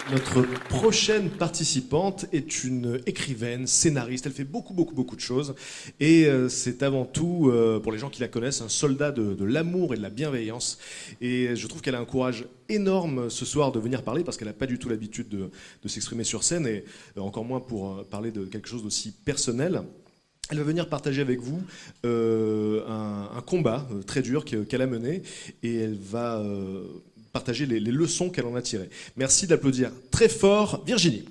Notre prochaine participante est une écrivaine, scénariste. Elle fait beaucoup de choses. Et c'est avant tout, pour les gens qui la connaissent, un soldat de l'amour et de la bienveillance. Et je trouve qu'elle a un courage énorme ce soir de venir parler parce qu'elle n'a pas du tout l'habitude de s'exprimer sur scène et encore moins pour parler de quelque chose d'aussi personnel. Elle va venir partager avec vous un combat très dur qu'elle a mené et elle va partager les leçons qu'elle en a tirées. Merci d'applaudir très fort Virginie.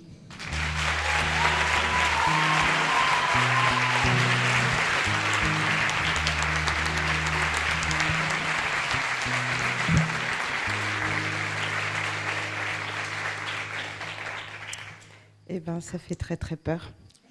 Eh ben, ça fait très très peur.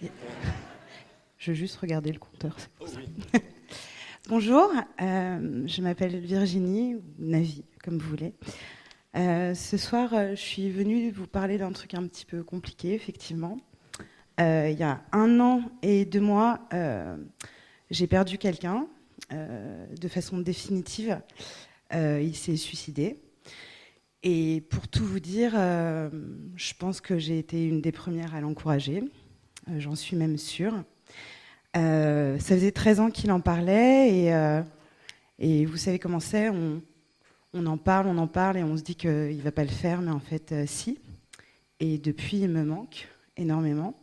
Je vais juste regarder le compteur. C'est pour ça. Bonjour, je m'appelle Virginie, ou Navi, comme vous voulez. Ce soir, je suis venue vous parler d'un truc un petit peu compliqué, effectivement. Il y a 1 an et 2 mois, j'ai perdu quelqu'un de façon définitive. Il s'est suicidé. Et pour tout vous dire, je pense que j'ai été une des premières à l'encourager. J'en suis même sûre. Ça faisait 13 ans qu'il en parlait et vous savez comment c'est, on en parle et on se dit qu'il ne va pas le faire, mais en fait, si. Et depuis, il me manque énormément.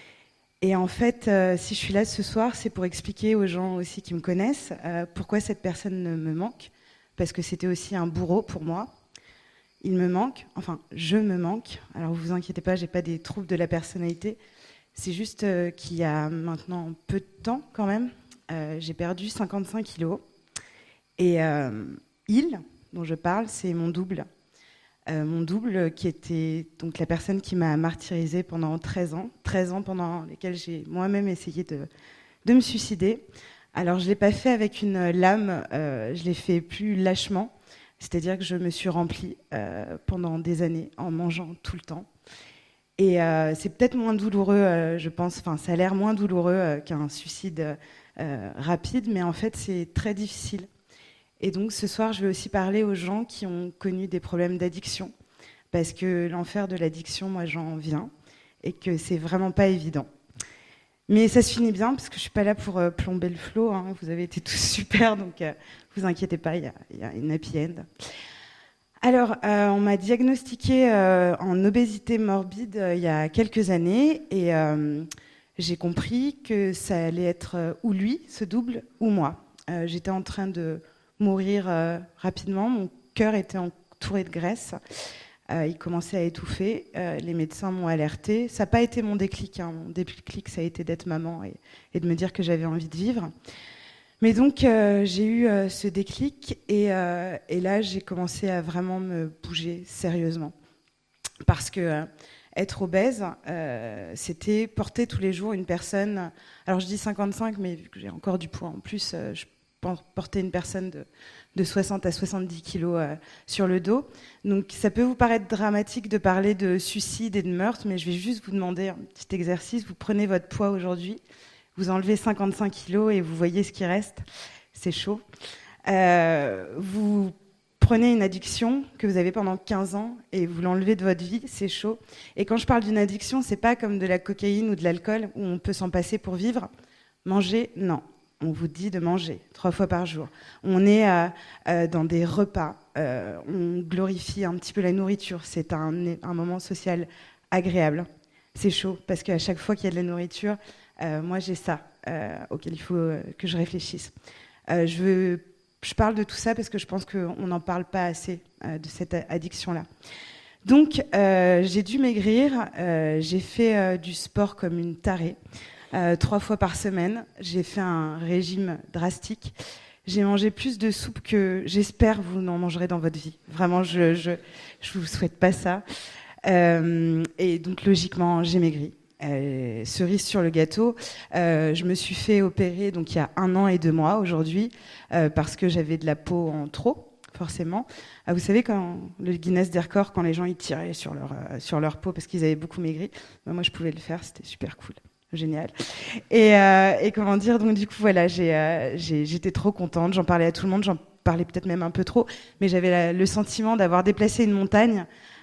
Et en fait, si je suis là ce soir, c'est pour expliquer aux gens aussi qui me connaissent pourquoi cette personne me manque, parce que c'était aussi un bourreau pour moi. Il me manque, enfin, je me manque. Alors, vous inquiétez pas, j'ai pas des troubles de la personnalité. C'est juste qu'il y a maintenant peu de temps, quand même, j'ai perdu 55 kilos. Et il, dont je parle, c'est mon double. Mon double qui était donc la personne qui m'a martyrisée pendant 13 ans. 13 ans pendant lesquels j'ai moi-même essayé de me suicider. Alors, je ne l'ai pas fait avec une lame, je l'ai fait plus lâchement. C'est-à-dire que je me suis remplie pendant des années en mangeant tout le temps. Et c'est peut-être moins douloureux, je pense. Enfin, ça a l'air moins douloureux qu'un suicide rapide, mais en fait, c'est très difficile. Et donc, ce soir, je vais aussi parler aux gens qui ont connu des problèmes d'addiction, parce que l'enfer de l'addiction, moi, j'en viens, et que c'est vraiment pas évident. Mais ça se finit bien, parce que je suis pas là pour plomber le flot. Hein. Vous avez été tous super, donc vous inquiétez pas, il y a une happy end. Alors, on m'a diagnostiquée en obésité morbide il y a quelques années, et j'ai compris que ça allait être ou lui, ce double, ou moi. J'étais en train de mourir rapidement, mon cœur était entouré de graisse. Il commençait à étouffer, les médecins m'ont alertée. Ça n'a pas été mon déclic, hein. Mon déclic, ça a été d'être maman et de me dire que j'avais envie de vivre. Mais donc, j'ai eu ce déclic et là, j'ai commencé à vraiment me bouger sérieusement. Parce que être obèse, c'était porter tous les jours une personne... Alors, je dis 55, mais vu que j'ai encore du poids en plus, je porter une personne de 60 à 70 kilos sur le dos. Donc ça peut vous paraître dramatique de parler de suicide et de meurtre, mais je vais juste vous demander un petit exercice. Vous prenez votre poids aujourd'hui, vous enlevez 55 kilos et vous voyez ce qui reste. C'est chaud. Vous prenez une addiction que vous avez pendant 15 ans et vous l'enlevez de votre vie, c'est chaud. Et quand je parle d'une addiction, c'est pas comme de la cocaïne ou de l'alcool où on peut s'en passer pour vivre. Manger, non. On vous dit de manger 3 fois par jour. On est dans des repas. On glorifie un petit peu la nourriture. C'est un moment social agréable. C'est chaud parce qu'à chaque fois qu'il y a de la nourriture, moi j'ai ça auquel il faut que je réfléchisse. Je parle de tout ça parce que je pense qu'on n'en parle pas assez de cette addiction-là. Donc j'ai dû maigrir. J'ai fait du sport comme une tarée. 3 fois par semaine, j'ai fait un régime drastique. J'ai mangé plus de soupe que j'espère vous n'en mangerez dans votre vie. Vraiment, je vous souhaite pas ça. Et donc logiquement, j'ai maigri. Cerise sur le gâteau, je me suis fait opérer donc il y a 1 an et 2 mois aujourd'hui parce que j'avais de la peau en trop. Forcément. Vous savez, quand le Guinness des records, quand les gens ils tiraient sur leur peau parce qu'ils avaient beaucoup maigri, moi je pouvais le faire, c'était super cool. Génial. Et comment dire, donc du coup voilà, j'étais trop contente, j'en parlais à tout le monde, j'en parlais peut-être même un peu trop, mais j'avais le sentiment d'avoir déplacé une montagne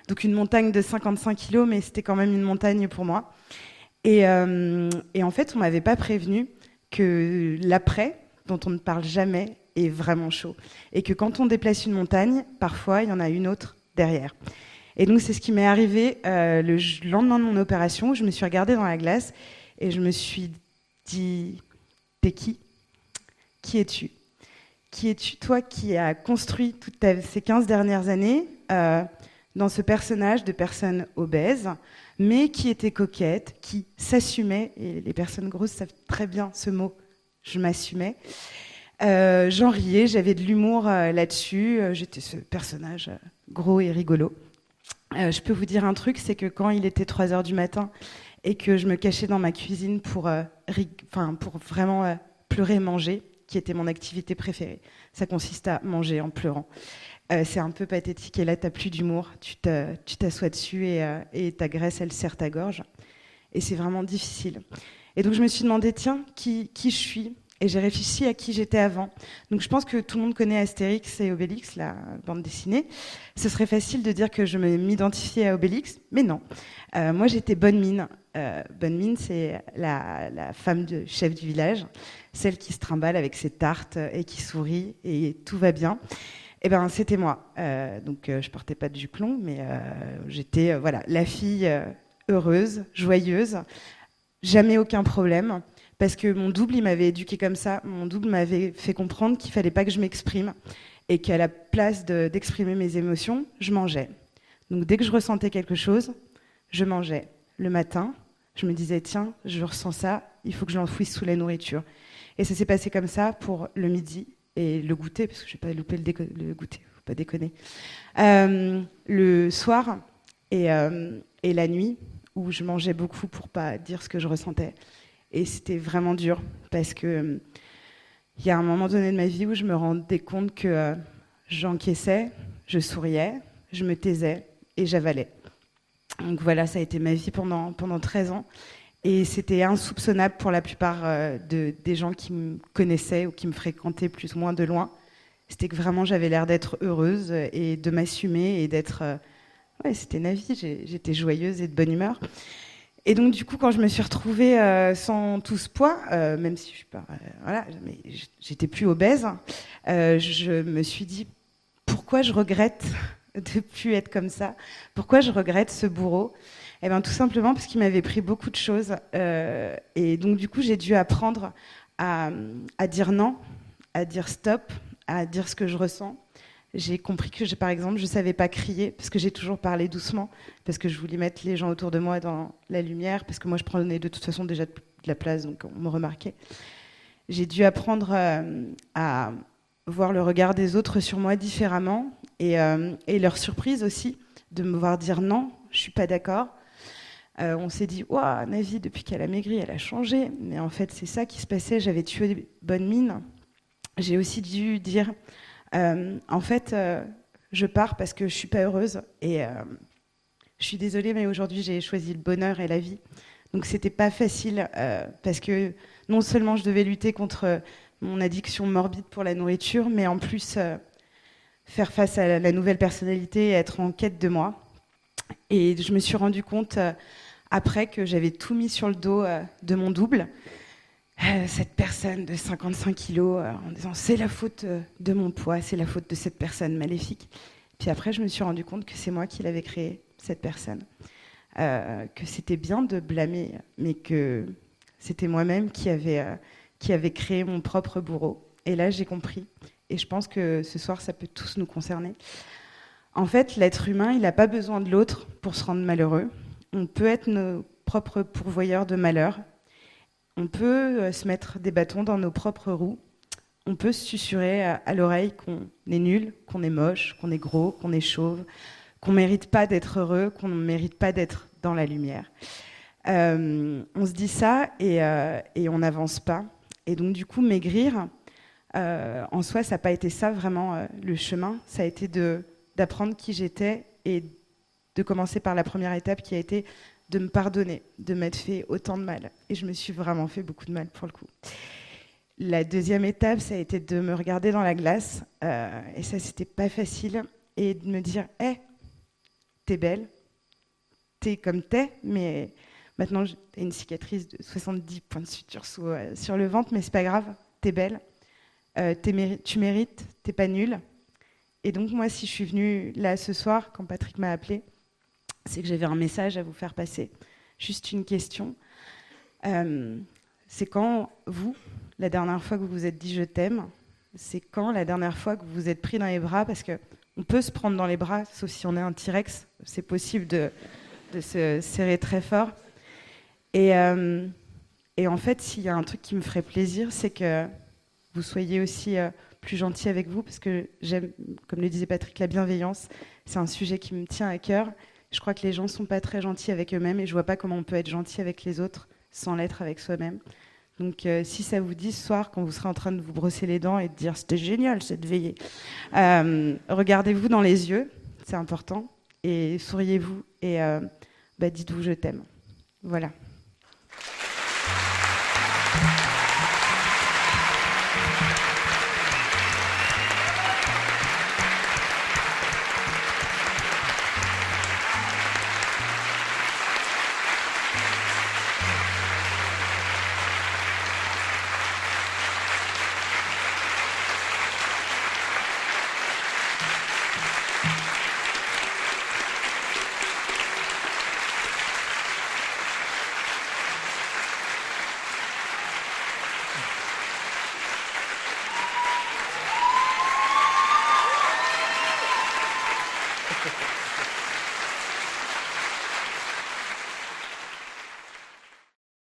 Donc une montagne de 55 kilos, mais c'était quand même une montagne pour moi. Et en fait, on m'avait pas prévenu que l'après, dont on ne parle jamais, est vraiment chaud. Et que quand on déplace une montagne, parfois, il y en a une autre derrière. Et donc, c'est ce qui m'est arrivé le lendemain de mon opération, où je me suis regardée dans la glace et je me suis dit, t'es qui ? Qui es-tu ? Qui es-tu, toi, qui as construit toutes ces 15 dernières années dans ce personnage de personne obèse, mais qui était coquette, qui s'assumait, et les personnes grosses savent très bien ce mot, je m'assumais. J'en riais, j'avais de l'humour là-dessus, j'étais ce personnage gros et rigolo. Je peux vous dire un truc, c'est que quand il était 3h du matin et que je me cachais dans ma cuisine pour vraiment pleurer et manger, qui était mon activité préférée, ça consiste à manger en pleurant. C'est un peu pathétique et là, tu n'as plus d'humour, tu t'assois dessus et ta graisse, elle serre ta gorge. Et c'est vraiment difficile. Et donc, je me suis demandé, tiens, qui je suis ? Et j'ai réfléchi à qui j'étais avant. Donc je pense que tout le monde connaît Astérix et Obélix, la bande dessinée. Ce serait facile de dire que je m'identifiais à Obélix, mais non. Moi, j'étais Bonne Mine. Bonne Mine, c'est la femme du chef du village, celle qui se trimballe avec ses tartes et qui sourit et tout va bien. Eh ben, c'était moi. Donc je portais pas de jupon, mais j'étais la fille heureuse, joyeuse, jamais aucun problème. Parce que mon double, il m'avait éduquée comme ça. Mon double m'avait fait comprendre qu'il ne fallait pas que je m'exprime et qu'à la place d'exprimer mes émotions, je mangeais. Donc dès que je ressentais quelque chose, je mangeais. Le matin, je me disais, tiens, je ressens ça, il faut que je l'enfouisse sous la nourriture. Et ça s'est passé comme ça pour le midi et le goûter, parce que je ne vais pas louper le goûter, il ne faut pas déconner. Le soir et la nuit, où je mangeais beaucoup pour ne pas dire ce que je ressentais. Et c'était vraiment dur parce que il y a un moment donné de ma vie où je me rendais compte que j'encaissais, je souriais, je me taisais et j'avalais. Donc voilà, ça a été ma vie pendant 13 ans. Et c'était insoupçonnable pour la plupart des gens qui me connaissaient ou qui me fréquentaient plus ou moins de loin. C'était que vraiment j'avais l'air d'être heureuse et de m'assumer et d'être... c'était ma vie, j'étais joyeuse et de bonne humeur. Et donc, du coup, quand je me suis retrouvée sans tout ce poids, même si je suis pas, mais j'étais plus obèse, je me suis dit pourquoi je regrette de plus être comme ça, pourquoi je regrette ce bourreau. Eh bien, tout simplement parce qu'il m'avait pris beaucoup de choses. Et donc, du coup, j'ai dû apprendre à dire non, à dire stop, à dire ce que je ressens. J'ai compris que, par exemple, je ne savais pas crier, parce que j'ai toujours parlé doucement, parce que je voulais mettre les gens autour de moi dans la lumière, parce que moi, je prenais de toute façon déjà de la place, donc on me remarquait. J'ai dû apprendre à voir le regard des autres sur moi différemment, et leur surprise aussi, de me voir dire non, je ne suis pas d'accord. On s'est dit, waouh, Navi, depuis qu'elle a maigri, elle a changé. Mais en fait, c'est ça qui se passait, j'avais tué Bonne Mine. J'ai aussi dû dire... en fait, je pars parce que je suis pas heureuse et je suis désolée, mais aujourd'hui j'ai choisi le bonheur et la vie. Donc c'était pas facile parce que non seulement je devais lutter contre mon addiction morbide pour la nourriture, mais en plus faire face à la nouvelle personnalité et être en quête de moi. Et je me suis rendu compte après que j'avais tout mis sur le dos de mon double. Cette personne de 55 kilos en disant c'est la faute de mon poids, c'est la faute de cette personne maléfique. Puis après, je me suis rendu compte que c'est moi qui l'avais créée, cette personne. Que c'était bien de blâmer, mais que c'était moi-même qui avait créé mon propre bourreau. Et là, j'ai compris. Et je pense que ce soir, ça peut tous nous concerner. En fait, l'être humain, il n'a pas besoin de l'autre pour se rendre malheureux. On peut être nos propres pourvoyeurs de malheur. On peut se mettre des bâtons dans nos propres roues. On peut se susurrer à l'oreille qu'on est nul, qu'on est moche, qu'on est gros, qu'on est chauve, qu'on ne mérite pas d'être heureux, qu'on ne mérite pas d'être dans la lumière. On se dit ça et on n'avance pas. Et donc, du coup, maigrir, en soi, ça n'a pas été ça vraiment le chemin. Ça a été d'apprendre qui j'étais et de commencer par la première étape qui a été de me pardonner, de m'être fait autant de mal. Et je me suis vraiment fait beaucoup de mal pour le coup. La deuxième étape, ça a été de me regarder dans la glace. Et ça, c'était pas facile. Et de me dire, t'es belle, t'es comme t'es, mais maintenant t'as une cicatrice de 70 points de suture sur le ventre, mais c'est pas grave, t'es belle, tu mérites, t'es pas nulle. Et donc moi, si je suis venue là ce soir, quand Patrick m'a appelée, c'est que j'avais un message à vous faire passer. Juste une question. C'est quand, vous, la dernière fois que vous vous êtes dit « je t'aime », c'est quand la dernière fois que vous vous êtes pris dans les bras, parce qu'on peut se prendre dans les bras, sauf si on est un T-Rex, c'est possible de se serrer très fort. Et en fait, s'il y a un truc qui me ferait plaisir, c'est que vous soyez aussi plus gentil avec vous, parce que j'aime, comme le disait Patrick, la bienveillance, c'est un sujet qui me tient à cœur. Je crois que les gens ne sont pas très gentils avec eux-mêmes, et je ne vois pas comment on peut être gentil avec les autres sans l'être avec soi-même. Donc si ça vous dit ce soir, quand vous serez en train de vous brosser les dents et de dire « c'était génial cette veillée », regardez-vous dans les yeux, c'est important, et souriez-vous, et dites-vous « je t'aime ». Voilà.